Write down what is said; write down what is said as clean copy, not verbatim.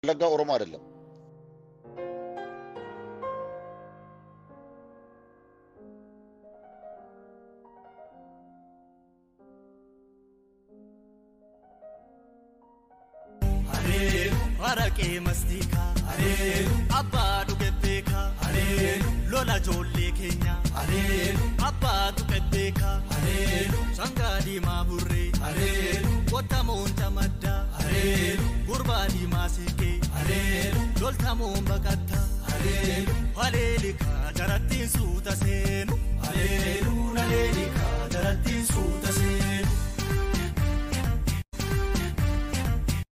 ወለጋ ኦሮሞ አይደለም። Arake mastika abba dugebeka lola jolle kenya abba dugebeka sangadi maburre kotamon tamadda gurbadi masike loltamon bakatta halelika jaratin suta senu halelika jaratin suta senu